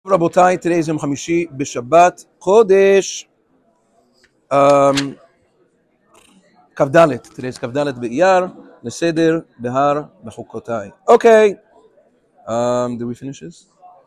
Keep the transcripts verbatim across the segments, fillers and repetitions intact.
רבותיי, today is יום חמישי בשבת חודש um, כ"ד, today is כ"ד באייר, לסדר בהר בחוקותיי. Okay, um, did we finish this?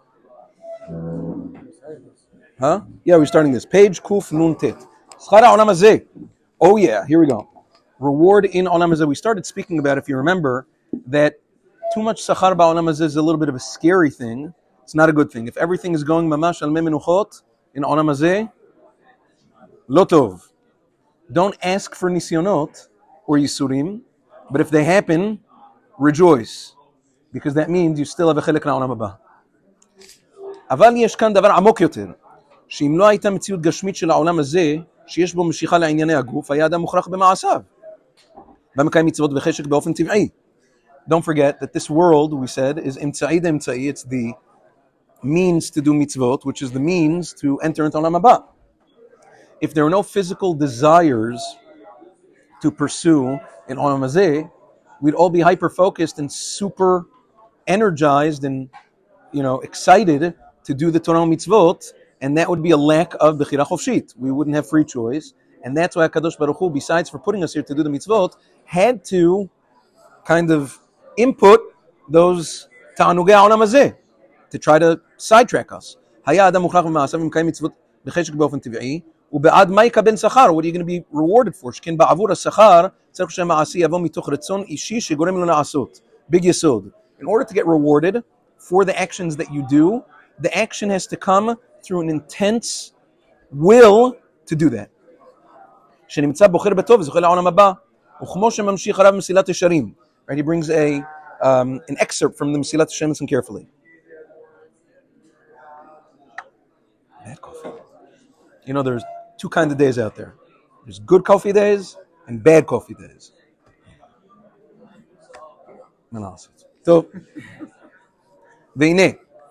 Huh? Yeah, we're starting this. Page Kuf Nun Tet. שכר העולם הזה. Oh yeah, here we go. Reward in עולם הזה. We started speaking about, if you remember, that too much שכר בעולם הזה is a little bit of a scary thing. It's not a good thing. If everything is going mamash al memenuchot in olam hazeh, lo tov. Don't ask for nisyonot or yisurim, but if they happen, rejoice, because that means you still have a chelek לעולם הבא. אבל יש כאן דבר עמוק יותר, שאם לא הייתה מציאות גשמית של העולם הזה, שיש בו משיכה לענייני הגוף, היה אדם מוכרח במעשיו. במקיים מצוות וחשק באופן טבעי. Don't forget that this world, we said, is אמצעי דאמצעי. It's the means to do mitzvot, which is the means to enter into olam haba. If there are no physical desires to pursue in olam hazeh, we'd all be hyper focused and super energized and, you know, excited to do the Torah mitzvot, and that would be a lack of bechira chofshit. We wouldn't have free choice, and that's why HaKadosh Baruch Hu, besides for putting us here to do the mitzvot, had to kind of input those ta'anugei olam hazeh to try to sidetrack us. היה אדם מוכרח במעשיו ומקיים מצוות בחשק באופן טבעי, ובעד מה יקבל שכר? What are you going to be rewarded for? שכן בעבור השכר צריך שהמעשי יבוא מתוך רצון אישי שגורם לו לעשות. Big יסוד. In order to get rewarded for the actions that you do, the action has to come through an intense will to do that. שנמצא בוחר בטוב וזוכה לעולם הבא, וכמו שממשיך הרב מסילת ישרים. Right, he brings a um, an excerpt from the Mesilat Yesharim. Listen carefully. Bad coffee. You know, there's two kinds of days out there. There's good coffee days and bad coffee days. So, והנה,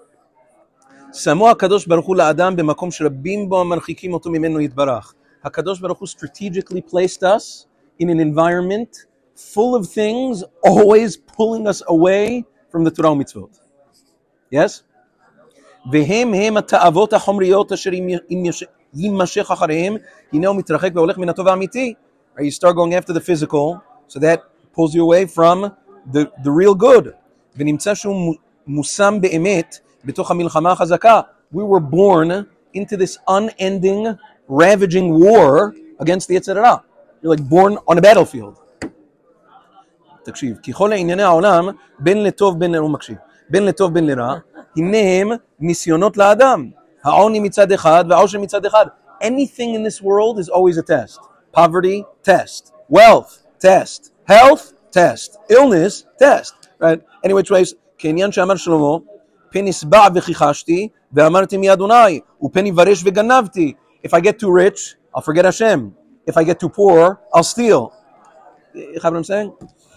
שמו הקדוש ברוך הוא לאדם במקום שרבים בו המרחיקים אותו ממנו יתברך. הקדוש ברוך הוא strategically placed us in an environment full of things always pulling us away from the Torah mitzvot. Yes? והם הם התאוות החומריות אשר יימשך אחריהם, הנה הוא מתרחק והולך מן הטוב האמיתי. You start going after the physical, so that pulls you away from the, the real good. ונמצא שהוא מושם באמת בתוך המלחמה החזקה. We were born into this unending, ravaging war against the יצר הרע. You're like born on a battlefield. תקשיב, כי כל ענייני העולם, בין לטוב בין לרע, מקשיב, בין לטוב בין לרע, הנה הם ניסיונות לאדם. העוני מצד אחד והעושר מצד אחד. Anything in this world is always a test. Poverty, test. Wealth, test. Health, test. Illness, test. Right? Any which ways, כעניין שאמר שלמה, פן אשבע וכיחשתי, ואמרתי מי אדוני, ופן יברש וגנבתי. If I get too rich, I'll forget Hashem. If I get too poor, I'll steal. You have what I'm saying?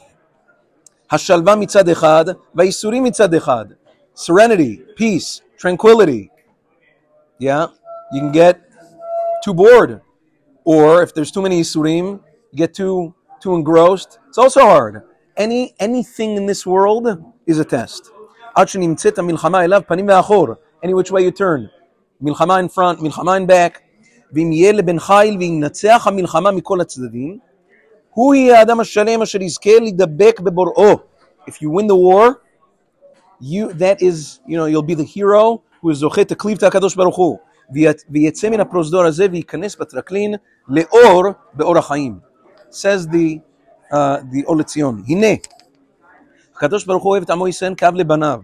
השלווה מצד אחד, והייסורים מצד אחד. Serenity, peace, tranquility. Yeah, you can get too bored, or if there's too many yisurim, you get too too engrossed. It's also hard. Any anything in this world is a test. עד שנמצאת המלחמה אליו פנים ואחור. Any which way you turn. מלחמה in front, מלחמה in back. ואם יהיה לבן חיל וינצח המלחמה מכל הצדדים, הוא יהיה האדם השלם אשר יזכה להידבק בבוראו. If you win the war, you that is, you know, you'll be the hero who is זוכה תקליב את הקדוש ברוך הוא. ויצא מן הפרוזדור הזה וייכנס בטרקלין לאור באור החיים. Says the uh, the אור לציון. הנה, הקדוש ברוך הוא אוהב את עמו ישראל כאב לבניו.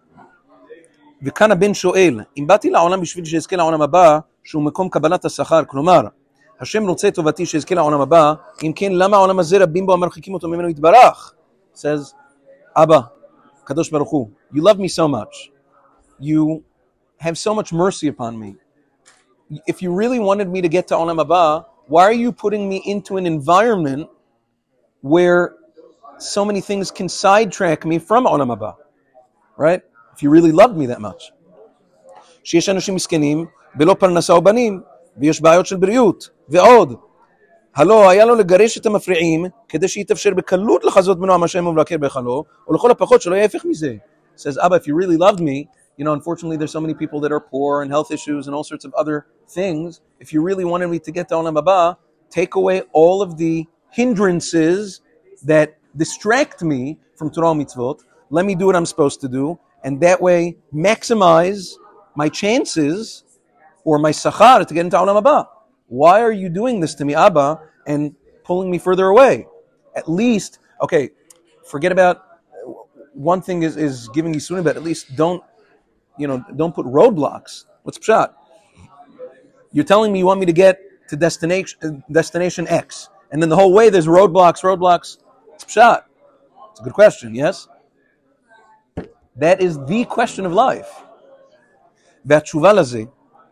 וכאן הבן שואל, אם באתי לעולם בשביל שיזכה לעולם הבא, שהוא מקום קבלת השכר, כלומר, השם רוצה טובתי שיזכה לעולם הבא, אם כן, למה העולם הזה רבים בו המרחיקים אותו ממנו יתברך? Says, אבא, קדוש ברוך הוא, you love me so much. You have so much mercy upon me. If you really wanted me to get to olam haba, why are you putting me into an environment where so many things can sidetrack me from olam haba? Right? If you really loved me that much. שיש אנשים מסכנים, בלא פרנסה ובנים, ויש בעיות של בריאות, ועוד. הלא היה לו לגרש את המפריעים, כדי שיתאפשר בקלות לחזות בנו עם השם ולבקר בהיכלו, או לכל הפחות שלא יהיה הפך מזה. Says, Abba, if you really loved me, you know, unfortunately, there's so many people that are poor and health issues and all sorts of other things. If you really wanted me to get to Olam Haba, take away all of the hindrances that distract me from Torah mitzvot. Let me do what I'm supposed to do, and that way maximize my chances or my sachar to get into Olam Haba. Why are you doing this to me, Abba, and pulling me further away? At least, okay, forget about, one thing is, is giving Yisurim, but at least don't, you know, don't put roadblocks. What's pshat? You're telling me you want me to get to destination destination X, and then the whole way there's roadblocks, roadblocks. It's pshat. It's a good question, yes? That is the question of life. והתשובה לזה,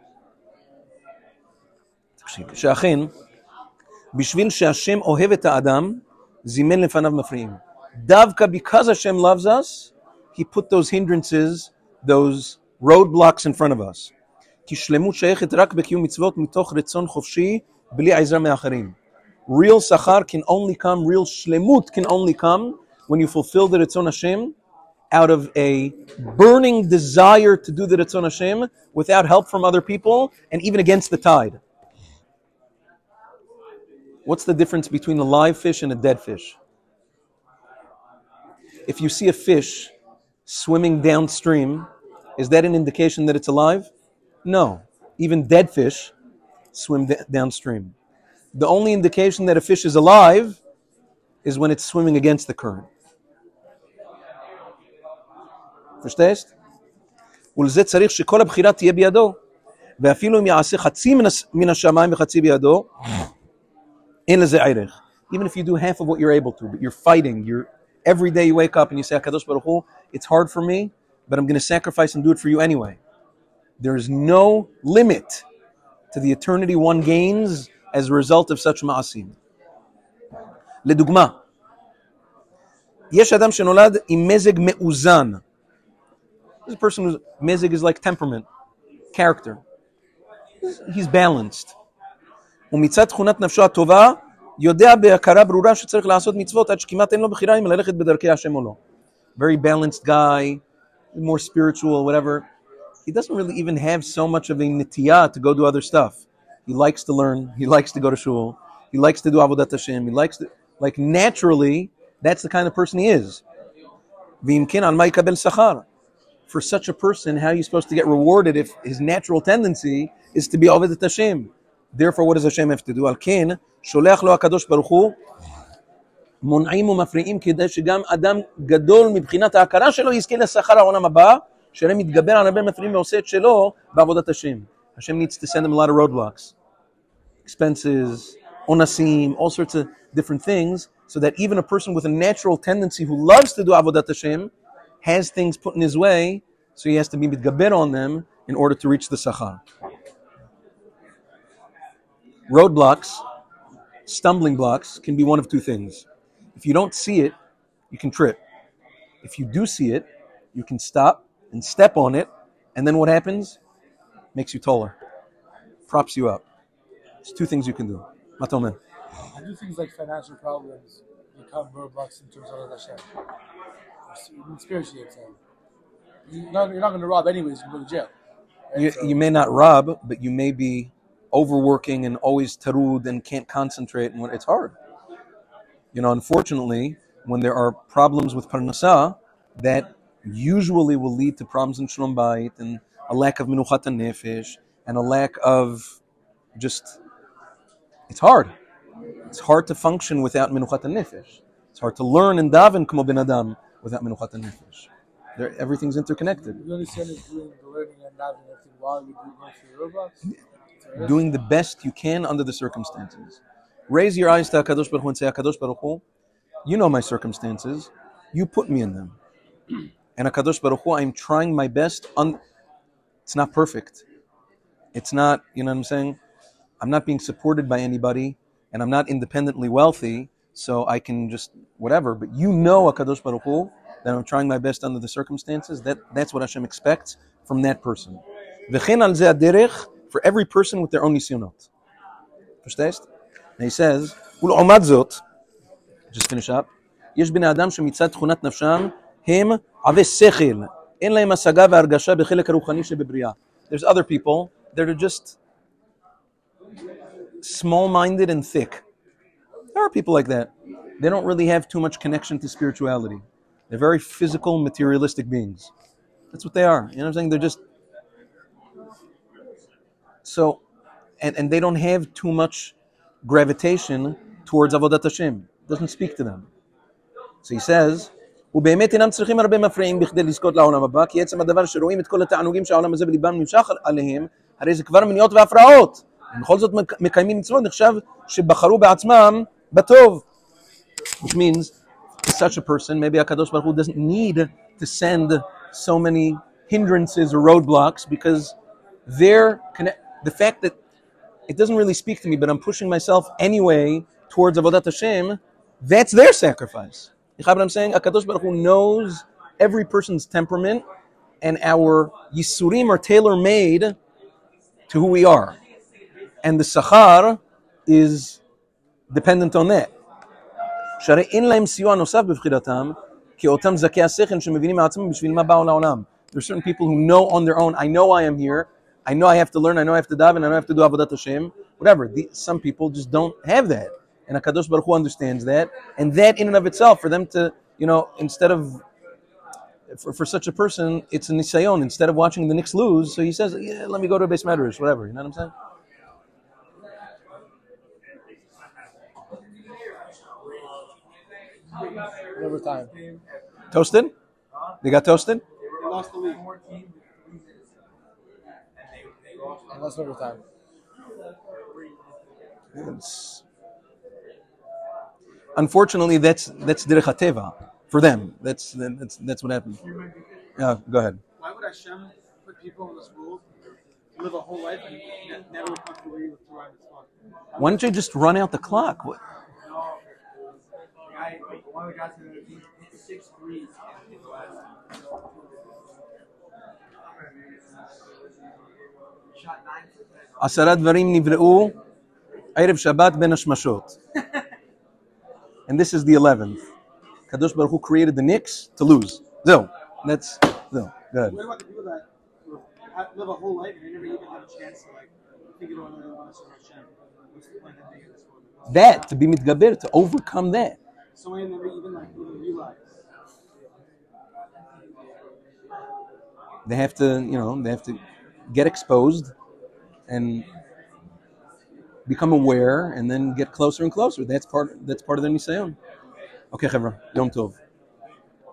שאכן, בשביל שהשם אוהב את האדם, זימן לפניו מפריעים. דווקא because Hashem loves us, He put those hindrances, those roadblocks in front of us. כי שלמות שייכת רק בקיום מצוות מתוך רצון חופשי, בלי עזרה מאחרים. Real sachar can only come, real shlemut can only come when you fulfill the Ratzon Hashem out of a burning desire to do the Ratzon Hashem without help from other people and even against the tide. What's the difference between a live fish and a dead fish? If you see a fish swimming downstream, is that an indication that it's alive? No. Even dead fish swim d- downstream. The only indication that a fish is alive is when it's swimming against the current. Verstehst? ולזה צריך שכל הבחירה תהיה בידו, ואפילו אם יעשה חצי מן השמיים וחצי בידו, אין לזה ערך. Even if you do half of what you're able to, but you're fighting, you're every day you wake up and you say, HaKadosh Baruch Hu, it's hard for me, but I'm going to sacrifice and do it for you anyway. There is no limit to the eternity one gains as a result of such מעשים. לדוגמה, יש אדם שנולד עם מזג מאוזן. This person who's mezig is like temperament, character. He's balanced. ומצד תכונת נפשו הטובה, יודע בהכרה ברורה שצריך לעשות מצוות עד שכמעט אין לו בחירה אם ללכת בדרכי השם או לא. Very balanced guy, more spiritual, whatever. He doesn't really even have so much of a nitiyah to go do other stuff. He likes to learn, he likes to go to shul, he likes to do avodat Hashem, he likes to, like naturally, that's the kind of person he is. ואם כן, על מה יקבל שכר? For such a person, how are you supposed to get rewarded if his natural tendency is to be avodat Hashem? Therefore, what does Hashem have to do? על כן, שולח לו הקדוש ברוך הוא, מונעים ומפריעים כדי שגם אדם גדול מבחינת ההכרה שלו יזכה לשכר העולם הבא, שלם מתגבר על הרבה מפריעים ועושה את שלו בעבודת השם. Hashem needs to send him a lot of roadblocks. Expenses, onasim, all sorts of different things, so that even a person with a natural tendency who loves to do avodat Hashem has things put in his way, so he has to be mitgaber on them in order to reach the sachar. Roadblocks, stumbling blocks, can be one of two things. If you don't see it, you can trip. If you do see it, you can stop and step on it, and then what happens? Makes you taller, props you up. It's two things you can do. Matomen. I do things like financial problems become roadblocks in terms of Hashem. Spiritually, I'm saying. You're not, you're not going to rob anyways, you go to jail. Right? You, so, you may not rob, but you may be overworking and always tarud and can't concentrate, and it's hard. You know, unfortunately, when there are problems with parnasah, that usually will lead to problems in shalom bayit and a lack of menuchat nefesh and a lack of just, it's hard. It's hard to function without menuchat nefesh. It's hard to learn and daven k'mo ben adam without menuchat nefesh. There, everything's interconnected. You understand is doing the learning and davening and everything while you do most of the roadblocks? Doing the best you can under the circumstances. Raise your eyes to HaKadosh Baruch Hu and say, HaKadosh Baruch Hu, you know my circumstances. You put me in them. And HaKadosh Baruch Hu, I'm trying my best. Un- it's not perfect. It's not, you know what I'm saying? I'm not being supported by anybody, and I'm not independently wealthy, so I can just whatever. But you know, HaKadosh Baruch Hu, that I'm trying my best under the circumstances. That That's what Hashem expects from that person. V'chen al zeh haderech, for every person with their own nisyonot. Verstehst? And he says, ולעומת זאת, just finish up, יש בני אדם שמצד תכונת נפשם הם עבי שכל, אין להם השגה והרגשה בחלק הרוחני שבבריאה. There's other people that are just small-minded and thick. There are people like that. They don't really have too much connection to spirituality. They're very physical, materialistic beings. That's what they are. You know what I'm saying? They're just... So, and, and they don't have too much gravitation towards Avodat Hashem. It doesn't speak to them. So he says, ובאמת אינם צריכים הרבה מפריעים בכדי לזכות לעולם הבא, כי עצם הדבר שרואים את כל התענוגים שהעולם הזה בליבם נמשך עליהם, הרי זה כבר מניעות והפרעות. ובכל זאת מקיימים מצוות, נחשב שבחרו בעצמם בטוב. Which means, such a person, maybe HaKadosh Baruch Hu doesn't need to send so many hindrances or roadblocks, because they're connect- the fact that it doesn't really speak to me, but I'm pushing myself anyway towards Avodat Hashem, that's their sacrifice. You know what I'm saying? HaKadosh Baruch Hu knows every person's temperament, and our Yisurim are tailor-made to who we are. And the Sachar is dependent on that. שהרי אין להם סיוע נוסף בבחירתם, כי אותם זכי השכל שמבינים מעצמם בשביל מה באו לעולם. There are certain people who know on their own, I know I am here, I know I have to learn, I know I have to daven, I know I have to do Avodat Hashem, whatever. The, some people just don't have that. And HaKadosh Baruch Hu understands that. And that in and of itself, for them to, you know, instead of, for, for such a person, it's a nisayon. Instead of watching the Knicks lose, so he says, yeah, let me go to a Beis Medrash, whatever. You know what I'm saying? Overtime. Toasted? They got toasted? They lost the league. And that's overtime. It's, unfortunately, that's that's derech hateva for them. That's that's that's what happens. Yeah, go ahead. Why would Hashem put people in this world to live a whole life and ne- never come to where you to run this clock? Why don't you just run out the clock? What? One of the guys in the team hit six threes in the last. Shot nine for ten. עשרה דברים נבראו ערב שבת בין השמשות. And this is the eleventh. Kadosh Baruch Hu created the Knicks to lose. זהו. That's, זהו. Go ahead. What about the people that live a whole life and they never even have a chance to like think about another one of Hashem? What's the point of being in this world? That, to be mitgaber, to overcome that. So many never even like even realize. They have to, you know, they have to get exposed and become aware, and then get closer and closer. That's part. That's part of the nisayon. Okay, Chevra, Yom Tov.